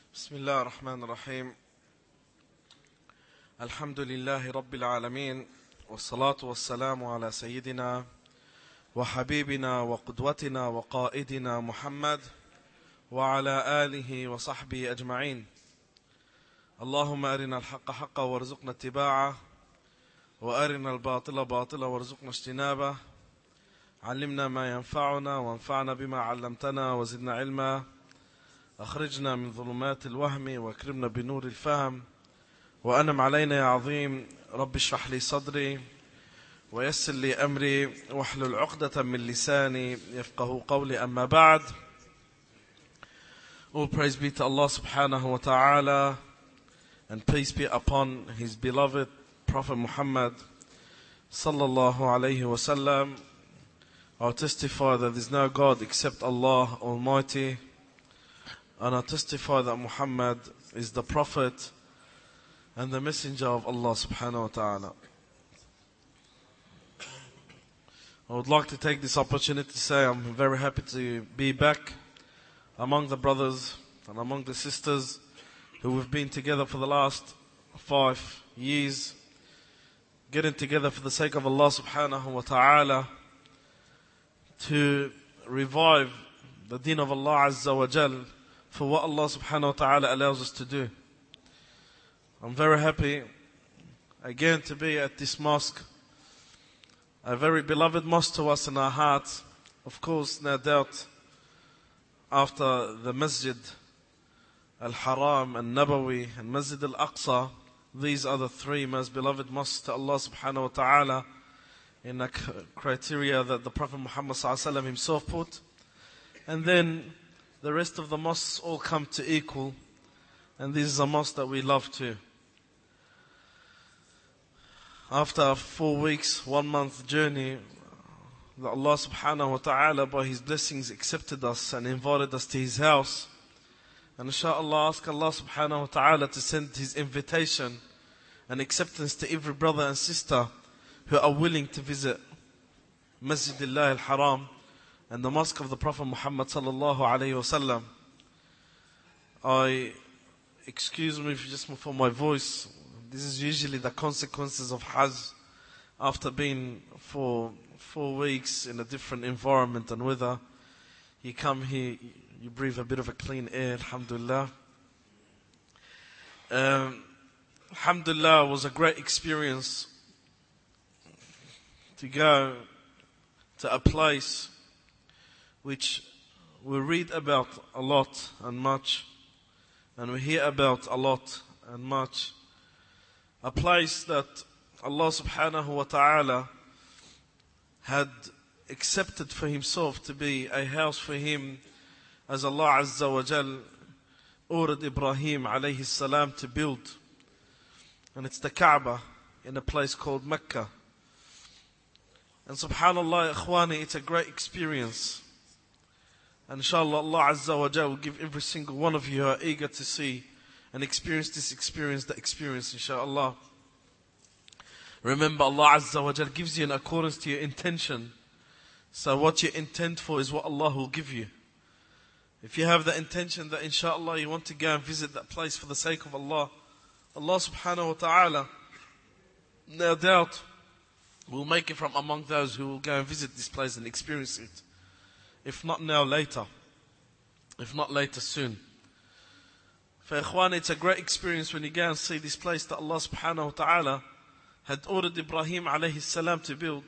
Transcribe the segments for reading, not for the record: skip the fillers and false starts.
بسم الله الرحمن الرحيم. الحمد لله رب العالمين، والصلاة والسلام على سيدنا وحبيبنا وقدوتنا وقائدنا محمد وعلى آله وصحبه أجمعين. اللهم أرنا الحق حقا وارزقنا اتباعه، وأرنا الباطل باطلا وارزقنا اجتنابه. علمنا ما ينفعنا وانفعنا بما علمتنا وزدنا علما. أخرجنا من ظلمات الوهم واكرمنا بنور الفهم، وأنم علينا يا عظيم. رب اشرح لي صدري ويسر لي أمري واحلل عقدة من لساني يفقه قولي. أما بعد. All praise be to Allah subhanahu wa ta'ala, and peace be upon his beloved Prophet Muhammad sallallahu alayhi wa sallam. I testify that there is no God except Allah Almighty, and I testify that Muhammad is the Prophet and the Messenger of Allah subhanahu wa ta'ala. I would like to take this opportunity to say I'm very happy to be back among the brothers and among the sisters who we've been together for the last 5 years, getting together for the sake of Allah subhanahu wa ta'ala to revive the deen of Allah azza wa jal for what Allah subhanahu wa ta'ala allows us to do. I'm very happy again to be at this mosque, a very beloved mosque to us in our hearts. Of course, no doubt, after the Masjid Al-Haram, Al-Nabawi, and Masjid Al-Aqsa, these are the 3 most beloved mosques to Allah subhanahu wa ta'ala in a criteria that the Prophet Muhammad sallallahu alaihi wasallam himself put. And then the rest of the mosques all come to equal, and this is a mosque that we love too. After 4 weeks, 1 month journey, that Allah subhanahu wa ta'ala by his blessings accepted us and invited us to his house. And inshaAllah, ask Allah subhanahu wa ta'ala to send his invitation and acceptance to every brother and sister who are willing to visit Masjidullah al-Haram and the mosque of the Prophet Muhammad sallallahu alayhi wa sallam. Excuse me just for my voice. This is usually the consequences of Hajj. After being for 4 weeks in a different environment and weather, you come here, you breathe a bit of a clean air, alhamdulillah. Alhamdulillah, was a great experience to go to a place which we read about a lot and much, and we hear about a lot and much. A place that Allah subhanahu wa ta'ala had accepted for himself to be a house for him, as Allah azza wa jal ordered Ibrahim alayhi salam to build. And it's the Kaaba in a place called Mecca. And subhanallah, ikhwani, it's a great experience. And inshallah, Allah azza wa jal will give every single one of you who are eager to see and experience this experience, the experience, inshallah. Remember, Allah azza wa jal gives you in accordance to your intention. So what you intend for is what Allah will give you. If you have the intention that inshallah you want to go and visit that place for the sake of Allah, Allah subhanahu wa ta'ala, no doubt, will make it from among those who will go and visit this place and experience it. If not now, later. If not later, soon. For ikhwan, it's a great experience when you go and see this place that Allah subhanahu wa ta'ala had ordered Ibrahim alayhi salam to build.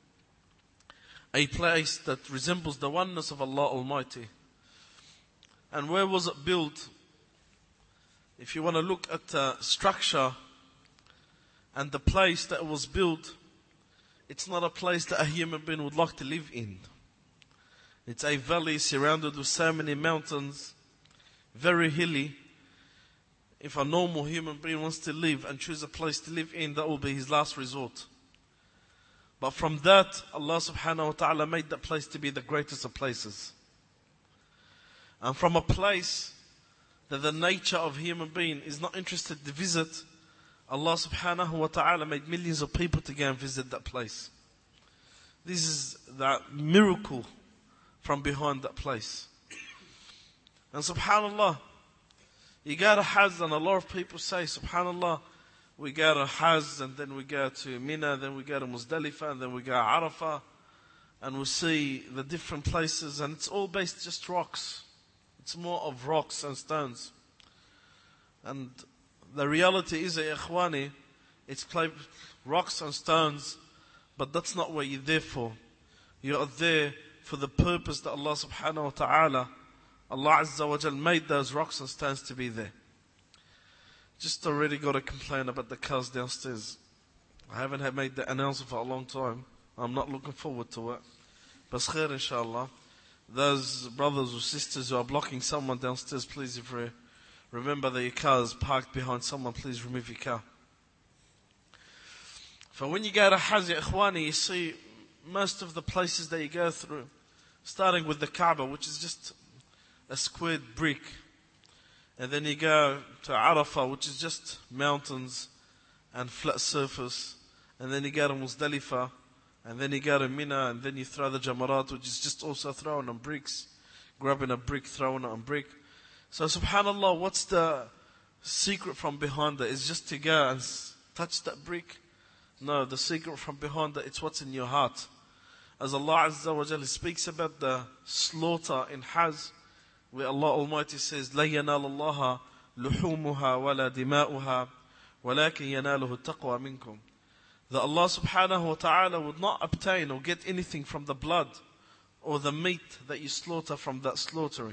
A place that resembles the oneness of Allah Almighty. And where was it built? If you want to look at the structure and the place that was built, it's not a place that a human being would like to live in. It's a valley surrounded with so many mountains, very hilly. If a normal human being wants to live and choose a place to live in, that will be his last resort. But from that, Allah subhanahu wa ta'ala made that place to be the greatest of places. And from a place that the nature of human being is not interested to visit, Allah subhanahu wa ta'ala made millions of people to go and visit that place. This is the miracle from behind that place. And subhanallah, You go to Hajj and a lot of people say, subhanallah, we go to Hajj and then we go to Mina, then we go to Muzdalifah and then we go to Arafah. And we see the different places and it's all based just rocks. It's more of rocks and stones. And the reality is, ikhwani, it's rocks and stones, but that's not what you're there for. You are there for the purpose that Allah subhanahu wa ta'ala, Allah Azza wa Jal made those rocks and stones to be there. Just already got to complain about the cars downstairs. I haven't made the announcement for a long time. I'm not looking forward to it. But khair inshallah. Those brothers or sisters who are blocking someone downstairs, please, if you remember that your car is parked behind someone, please remove your car. For when you go to Hajj, ikhwani, you see most of the places that you go through, starting with the Kaaba, which is just a squared brick. And then you go to Arafah, which is just mountains and flat surface. And then you go to Muzdalifah. And then you go to Mina. And then you throw the Jamarat, which is just also thrown on bricks. Grabbing a brick, throwing it on brick. So subhanallah, what's the secret from behind it? Is just to go and touch that brick? No, the secret from behind it, it's what's in your heart. As Allah Azza wa Jalla speaks about the slaughter in Hajj, where Allah Almighty says, لَن يَنَالَ اللَّهَ لُحُومُهَا وَلَا دِمَاؤُهَا وَلَكِنْ يَنَالُهُ التَّقْوَى مِنْكُمْ. That Allah subhanahu wa ta'ala would not obtain or get anything from the blood or the meat that you slaughter from that slaughtering.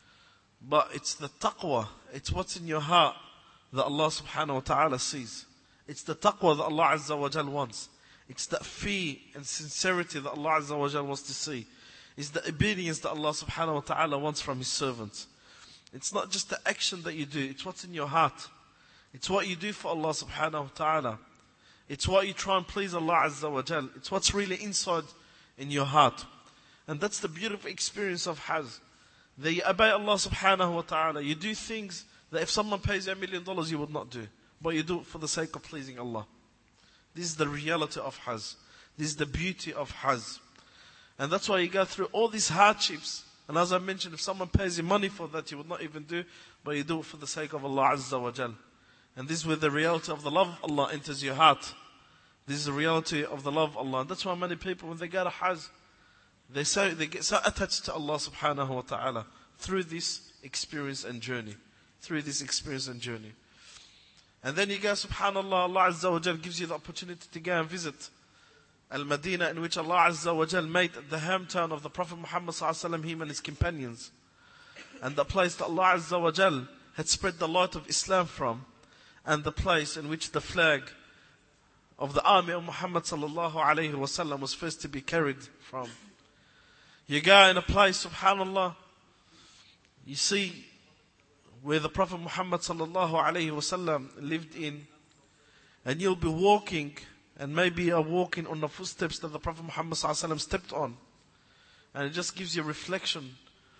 But it's the taqwa, it's what's in your heart that Allah subhanahu wa ta'ala sees. It's the taqwa that Allah Azza wa Jal wants. It's that fear and sincerity that Allah Azza wa Jal wants to see. It's the obedience that Allah subhanahu wa ta'ala wants from His servants. It's not just the action that you do, it's what's in your heart. It's what you do for Allah subhanahu wa ta'ala. It's what you try and please Allah Azza wa Jal. It's what's really inside in your heart. And that's the beautiful experience of Hajj. That you obey Allah subhanahu wa ta'ala. You do things that if someone pays you $1 million, you would not do. But you do it for the sake of pleasing Allah. This is the reality of Hajj. This is the beauty of Hajj. And that's why you go through all these hardships. And as I mentioned, if someone pays you money for that, you would not even do. But you do it for the sake of Allah Azza wa Jal. And this is where the reality of the love of Allah enters your heart. This is the reality of the love of Allah. And that's why many people, when they go to Hajj, they get so attached to Allah subhanahu wa ta'ala through this experience and journey. Through this experience and journey. And then you go, subhanallah, Allah Azza wa Jal gives you the opportunity to go and visit Al-Madinah, in which Allah Azza wa Jal made the hometown of the Prophet Muhammad sallallahu alaihi wasallam, him and his companions. And the place that Allah Azza wa Jal had spread the light of Islam from. And the place in which the flag of the army of Muhammad sallallahu alaihi wasallam was first to be carried from. You go in a place, subhanallah, you see where the Prophet Muhammad sallallahu alaihi wasallam lived in, and you'll be walking, and maybe you're walking on the footsteps that the Prophet Muhammad sallallahu alaihi wasallam stepped on, and it just gives you a reflection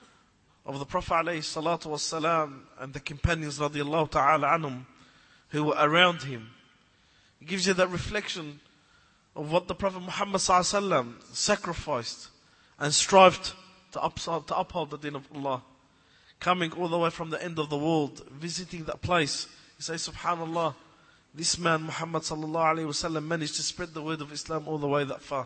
of the Prophet alayhi salatu wasalam and the companions radiallahu ta'ala anhum who were around him. It gives you that reflection of what the Prophet Muhammad sallallahu alaihi wasallam sacrificed and strived to uphold the deen of Allah. Coming all the way from the end of the world, visiting that place. You say, subhanallah, this man Muhammad sallallahu alaihi wasallam managed to spread the word of Islam all the way that far.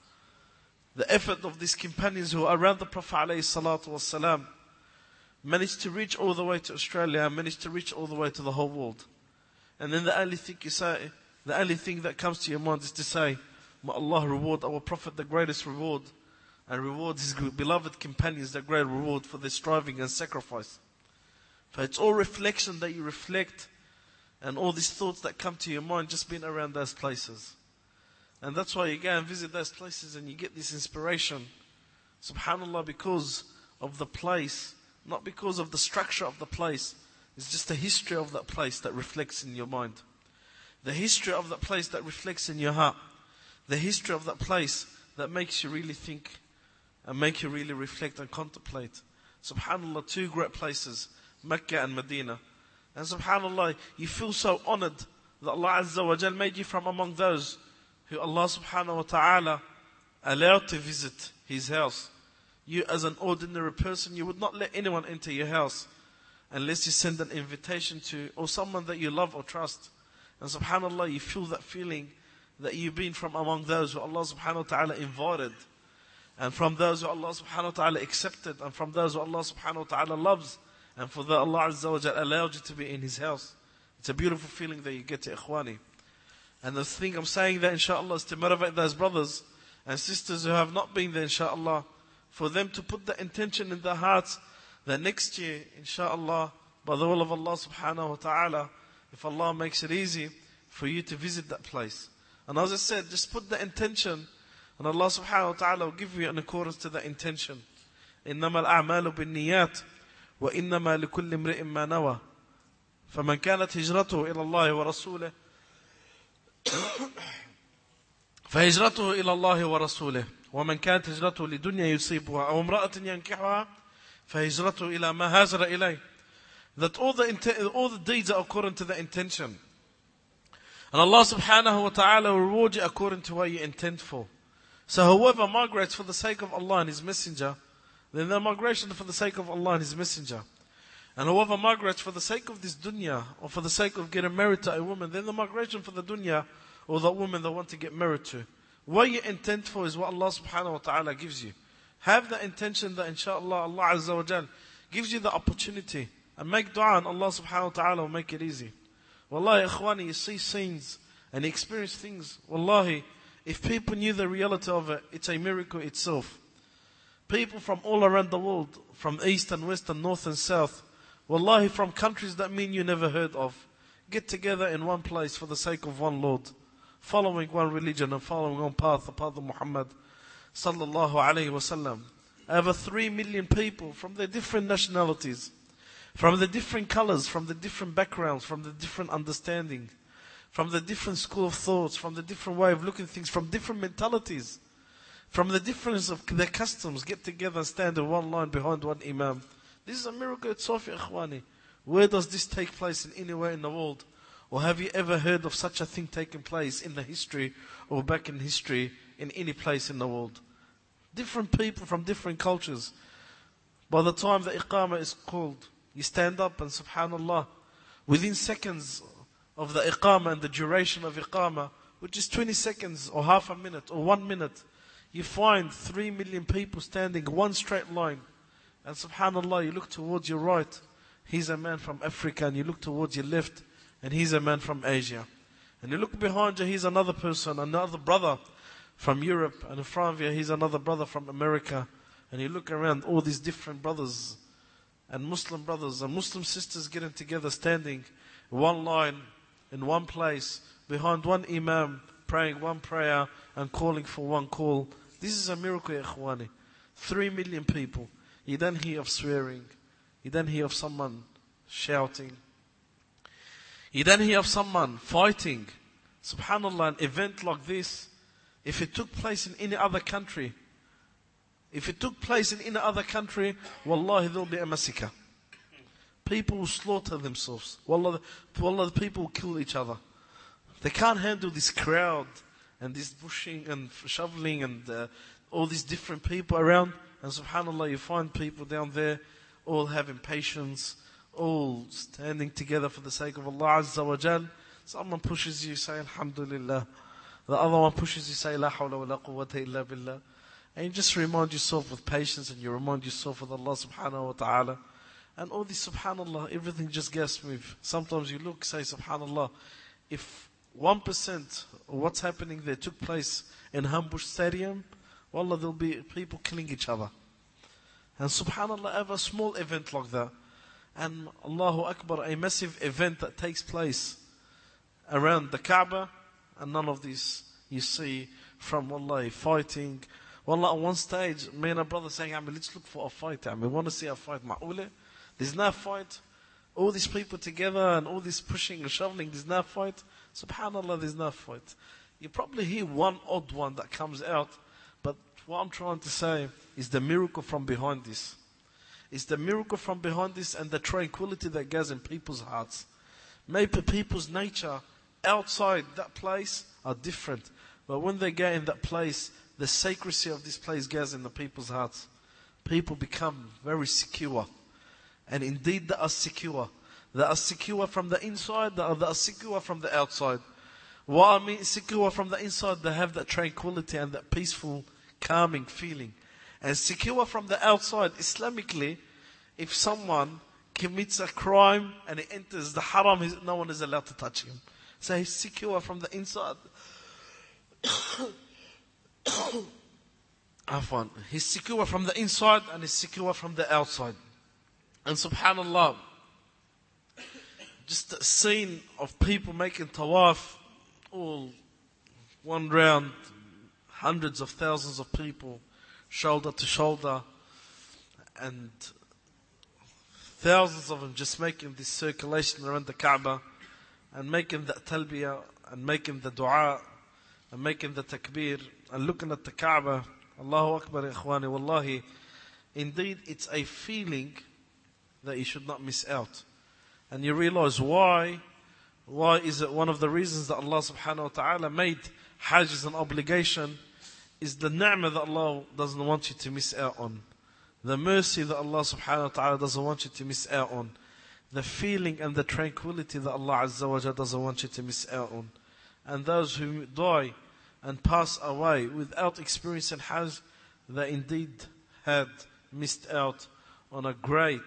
The effort of these companions who are around the Prophet alayhi salatu wasalam managed to reach all the way to Australia, managed to reach all the way to the whole world. And then the only thing you say, the only thing that comes to your mind is to say, may Allah reward our Prophet the greatest reward, and reward his beloved companions the great reward for their striving and sacrifice. For it's all reflection that you reflect, and all these thoughts that come to your mind just being around those places. And that's why you go and visit those places and you get this inspiration. Subhanallah, because of the place, not because of the structure of the place. It's just the history of that place that reflects in your mind. The history of that place that reflects in your heart. The history of that place that makes you really think and make you really reflect and contemplate. Subhanallah, two great places, Mecca and Medina. And subhanallah, you feel so honored that Allah Azza wa Jal made you from among those who Allah subhanahu wa ta'ala allowed to visit His house. You as an ordinary person, you would not let anyone enter your house. unless you send an invitation to, or someone that you love or trust. And subhanAllah, you feel that feeling that you've been from among those who Allah subhanahu wa ta'ala invited, and from those who Allah subhanahu wa ta'ala accepted, and from those who Allah subhanahu wa ta'ala loves, and for that Allah Azza wa Jal allowed you to be in His house. It's a beautiful feeling that you get to ikhwani. And the thing I'm saying that inshallah is to motivate those brothers and sisters who have not been there inshallah, for them to put the intention in their hearts that next year inshallah, by the will of Allah subhanahu wa ta'ala, if Allah makes it easy for you to visit that place. And as I said, just put the intention, and Allah subhanahu wa ta'ala will give you in accordance to the intention. إنما الأعمال بالنيات وإنما لكل امرئ ما نوى فمن كانت هجرته إلى الله ورسوله فهجرته إلى الله ورسوله ومن كانت هجرته لدنيا يصيبها أو امرأة ينكحها فهجرته إلى ما هاجر إليه. That all the deeds are according to the intention. And Allah subhanahu wa ta'ala will reward you according to what you intend for. So whoever migrates for the sake of Allah and His Messenger, then the migration for the sake of Allah and His Messenger. And whoever migrates for the sake of this dunya, or for the sake of getting married to a woman, then the migration for the dunya, or the woman they want to get married to. What you intend for is what Allah subhanahu wa ta'ala gives you. Have the intention that inshallah Allah Azza wa Jal gives you the opportunity. And make dua and Allah subhanahu wa ta'ala will make it easy. Wallahi ikhwani, you see scenes and you experience things. Wallahi, if people knew the reality of it, it's a miracle itself. People from all around the world, from east and west and north and south, wallahi, from countries that mean you never heard of, get together in one place for the sake of one Lord, following one religion and following one path, the path of Muhammad sallallahu alayhi wa sallam. Over 3 million people from their different nationalities, from the different colors, from the different backgrounds, from the different understanding, from the different school of thoughts, from the different way of looking at things, from different mentalities, from the difference of their customs, get together and stand in one line behind one imam. This is a miracle itself, ikhwani. Where does this take place in anywhere in the world? Or have you ever heard of such a thing taking place in the history or back in history in any place in the world? Different people from different cultures. By the time the iqamah is called, you stand up and subhanallah, within seconds of the iqamah and the duration of iqamah, which is 20 seconds or half a minute or 1 minute, you find 3 million people standing one straight line. And subhanallah, you look towards your right, he's a man from Africa, and you look towards your left, and he's a man from Asia. And you look behind you, he's another person, another brother from Europe, and in front of you, he's another brother from America. And you look around, all these different brothers and Muslim sisters getting together, standing in one line, in one place, behind one imam, praying one prayer and calling for one call. This is a miracle, ikhwani. 3 million people. You don't hear of swearing. You don't hear of someone shouting. You don't hear of someone fighting. Subhanallah, an event like this, if it took place in any other country, wallahi, there'll be a massacre. People will slaughter themselves. Wallah, the people will kill each other. They can't handle this crowd and this pushing and shoveling and all these different people around. And subhanallah, you find people down there all having patience, all standing together for the sake of Allah Azza wa Jal. Someone pushes you, say Alhamdulillah. The other one pushes you, say La hawla wa la quwwata illa billah. And you just remind yourself with patience, and you remind yourself with Allah subhanahu wa ta'ala. And all this subhanallah, everything just gets smooth. Sometimes you look, say subhanallah, if 1% of what's happening there took place in Hambush Stadium, wallah, there'll be people killing each other. And subhanallah, have a small event like that. And Allahu Akbar, a massive event that takes place around the Kaaba, and none of this you see from wallahi fighting. Wallah, at one stage, me and a brother saying, let's look for a fight. We want to see a fight. Ma'ule, there's no fight. All these people together and all this pushing and shoveling, there's no fight. Subhanallah, there's no fight. You probably hear one odd one that comes out. But what I'm trying to say is the miracle from behind this. It's the miracle from behind this and the tranquility that goes in people's hearts. Maybe people's nature outside that place are different. But when they go in that place, the sacredness of this place goes in the people's hearts. People become very secure. And indeed they are secure. They are secure from the inside, they are secure from the outside. What I mean secure from the inside, they have that tranquility and that peaceful, calming feeling. And secure from the outside, Islamically, if someone commits a crime and he enters the haram, no one is allowed to touch him. So he's secure from the inside. Afwan. He's secure from the inside and he's secure from the outside. And subhanallah, just a scene of people making tawaf, all one round, hundreds of thousands of people, shoulder to shoulder, and thousands of them just making this circulation around the Kaaba, and making the talbiyah, and making the dua, and making the takbir, and looking at the Kaaba. Allahu Akbar, ikhwani, wallahi. Indeed, it's a feeling that you should not miss out. And you realize why is it one of the reasons that Allah subhanahu wa ta'ala made Hajj as an obligation is the ni'mah that Allah doesn't want you to miss out on. The mercy that Allah subhanahu wa ta'ala doesn't want you to miss out on. The feeling and the tranquility that Allah azza wa jalla doesn't want you to miss out on. And those who die and pass away without experiencing Hajj, they indeed had missed out on a great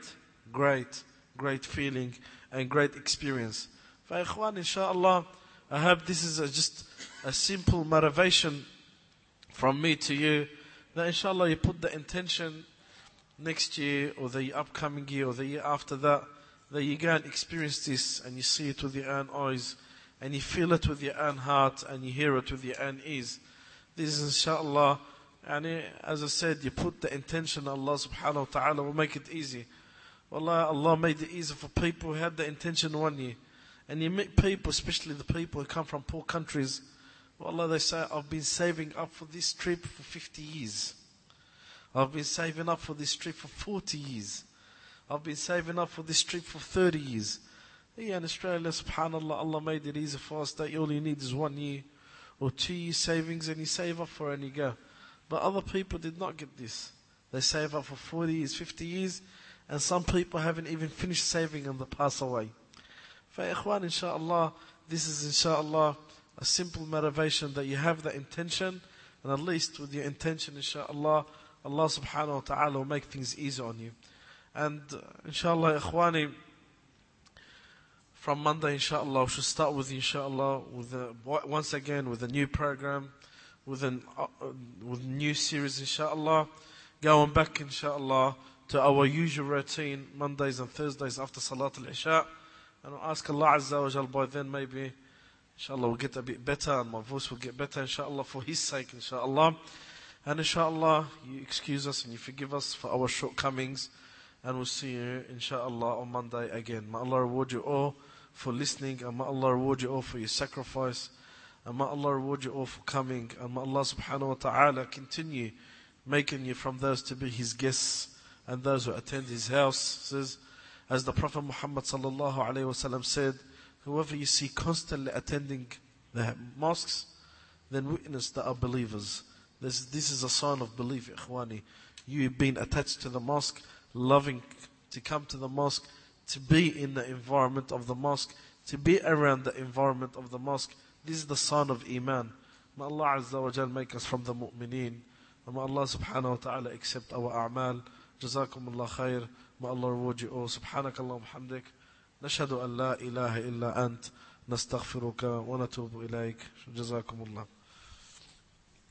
feeling and great experience. For ikhwan, inshallah, I hope this is just a simple motivation from me to you, that inshallah you put the intention next year or the upcoming year or the year after that you go and experience this and you see it with your own eyes and you feel it with your own heart and you hear it with your own ears. This is inshallah, and as I said, you put the intention, Allah subhanahu wa ta'ala will make it easy. Wallah, Allah made it easy for people who had the intention 1 year. And you meet people, especially the people who come from poor countries, wallah, they say, I've been saving up for this trip for 50 years. I've been saving up for this trip for 40 years. I've been saving up for this trip for 30 years. Here in Australia, subhanallah, Allah made it easy for us that all you need is 1 year or 2 years savings and you save up for it and you go. But other people did not get this. They save up for 40 years, 50 years, and some people haven't even finished saving and they pass away. For ikhwan, inshallah, this is inshallah a simple motivation that you have the intention, and at least with your intention, inshallah, Allah subhanahu wa ta'ala will make things easy on you. And inshallah, ikhwani, from Monday, inshallah, we should start with, inshallah, once again with a new program, with new series, inshallah, going back, inshallah, to our usual routine, Mondays and Thursdays after Salat al-Isha. And I'll ask Allah Azza wa Jal, by then maybe, inshallah, we'll get a bit better and my voice will get better, inshallah, for His sake, inshallah. And inshallah, you excuse us and you forgive us for our shortcomings. And we'll see you, inshallah, on Monday again. May Allah reward you all for listening, and may Allah reward you all for your sacrifice, and may Allah reward you all for coming, and may Allah subhanahu wa ta'ala continue making you from those to be His guests and those who attend His houses. As the Prophet Muhammad sallallahu alayhi wa sallam said, whoever you see constantly attending the mosques, then witness that are believers. This is a sign of belief, ikhwani. You being attached to the mosque, loving to come to the mosque, to be in the environment of the mosque, to be around the environment of the mosque. This is the sign of Iman. May Allah Azza wa Jal make us from the mu'mineen. And may Allah subhanahu wa ta'ala accept our a'mal. جزاكم الله خير. May Allah reward you all. سبحانك اللهم وبحمدك نشهد أن لا إله إلا أنت نستغفرك ونتوب إليك. جزاكم الله.